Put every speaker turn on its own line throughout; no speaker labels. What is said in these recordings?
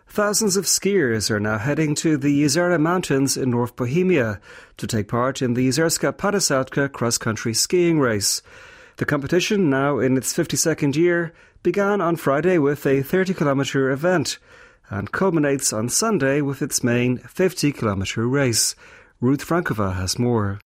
Thousands of skiers are now heading to the Jezera Mountains in North Bohemia to take part in the Jezerska Padesátka cross-country skiing race. The competition, now in its 52nd year, began on Friday with a 30-kilometre event and culminates on Sunday with its main 50-kilometre race. Ruth Frankova has more.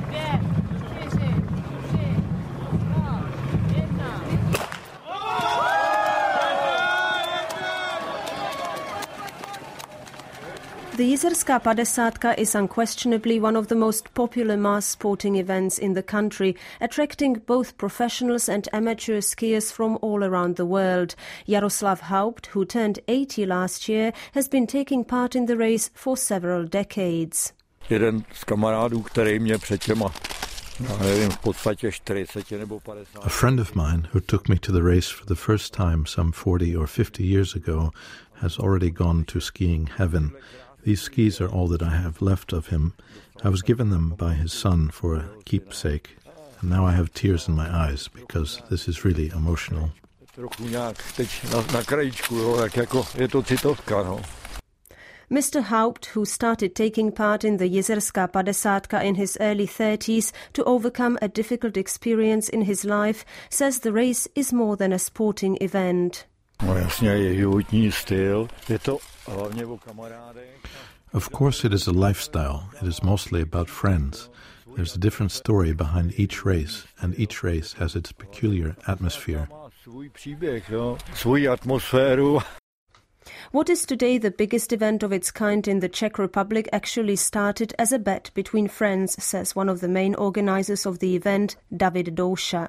The Jezerska Padesátka is unquestionably one of the most popular mass sporting events in the country, attracting both professionals and amateur skiers from all around the world. Jaroslav Haupt, who turned 80 last year, has been taking part in the race for several decades.
A
friend of mine who took me to the race for the first time some 40 or 50 years ago has already gone to skiing heaven. These skis are all that I have left of him. I was given them by his son for a keepsake, and now I have tears in my eyes because this is really emotional.
Mr. Haupt, who started taking part in the Jezerska Padesátka in his early 30s to overcome a difficult experience in his life, says the race is more than a sporting event.
Of course it is a lifestyle. It is mostly about friends. There's a different story behind each race, and each race has its peculiar atmosphere.
What is today the biggest event of its kind in the Czech Republic actually started as a bet between friends, says one of the main organizers of the event, David Douša.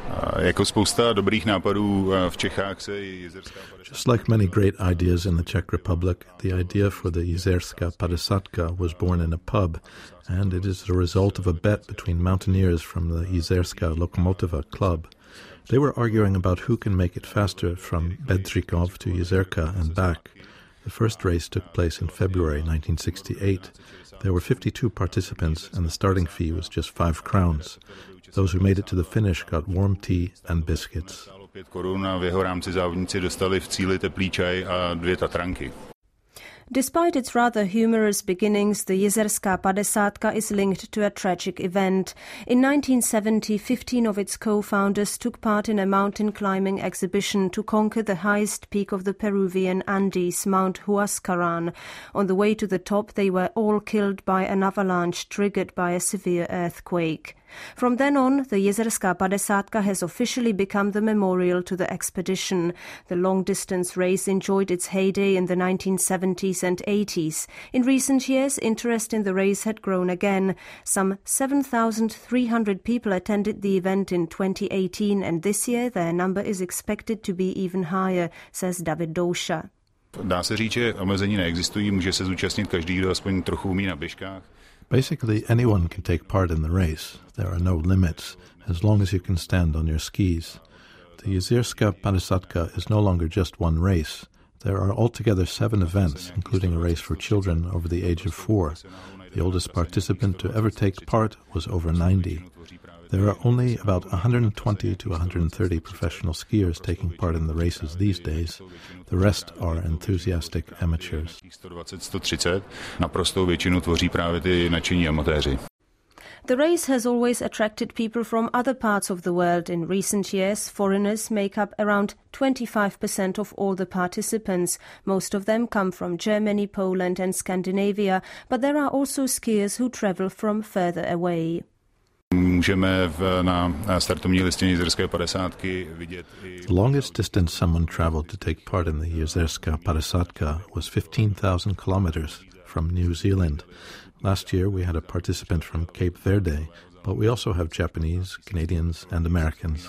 Just like many great ideas in the Czech Republic, the idea for the Jezerska Padesátka was born in a pub, and it is the result of a bet between mountaineers from the Jezerska Lokomotiva club. They were arguing about who can make it faster from Bedřichov to Jezerka and back. The first race took place in February 1968. There were 52 participants, and the starting fee was just 5 crowns. Those who made it to the finish got warm tea and biscuits.
Despite its rather humorous beginnings, the Jezerska Padesátka is linked to a tragic event. In 1970, 15 of its co-founders took part in a mountain climbing exhibition to conquer the highest peak of the Peruvian Andes, Mount Huascaran. On the way to the top, they were all killed by an avalanche triggered by a severe earthquake. From then on, the Jezerska Padesátka has officially become the memorial to the expedition. The long-distance race enjoyed its heyday in the 1970s and 80s. In recent years, interest in the race had grown again. Some 7,300 people attended the event in 2018, and this year their number is expected to be even higher, says David Douša.
Dá se říct, že omezení neexistují, může se zúčastnit každý, kdo aspoň trochu umí na běžkách.
Basically, anyone can take part in the race. There are no limits, as long as you can stand on your skis. The Jezerska Padesátka is no longer just one race. There are altogether 7 events, including a race for children over the age of 4. The oldest participant to ever take part was over 90. There are only about 120 to 130 professional skiers taking part in the races these days. The rest are enthusiastic amateurs.
Naprostou většinu tvoří právě ty nadšení amatéři.
The race has always attracted people from other parts of the world. In recent years, foreigners make up around 25% of all the participants. Most of them come from Germany, Poland and Scandinavia, but there are also skiers who travel from further away.
The longest distance someone traveled to take part in the Jezerska Padesátka was 15,000 kilometers from New Zealand. Last year we had a participant from Cape Verde, but we also have Japanese, Canadians and Americans.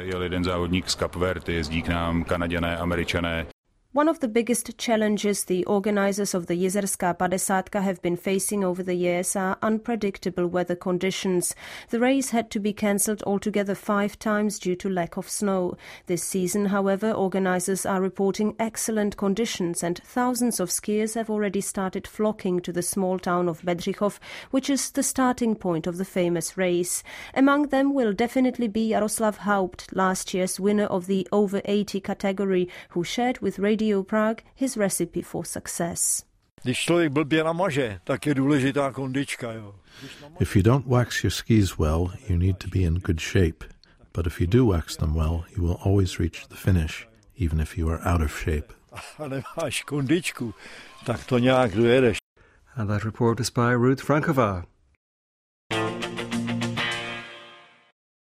One of the biggest challenges the organizers of the Jezerska Padesátka have been facing over the years are unpredictable weather conditions. The race had to be cancelled altogether 5 times due to lack of snow. This season, however, organizers are reporting excellent conditions, and thousands of skiers have already started flocking to the small town of Bedřichov, which is the starting point of the famous race. Among them will definitely be Jaroslav Haupt, last year's winner of the over 80 category, who shared with Radio Radio Prague his recipe for success.
Když člověk blbě namaže, tak je důležitá kondička, jo.
If you don't wax your skis well, you need to be in good shape. But if you do wax them well, you will always reach the finish, even if you are out of shape.
A nemáš kondičku, tak to nějak dojedeš.
And that report is by Ruth Frankova.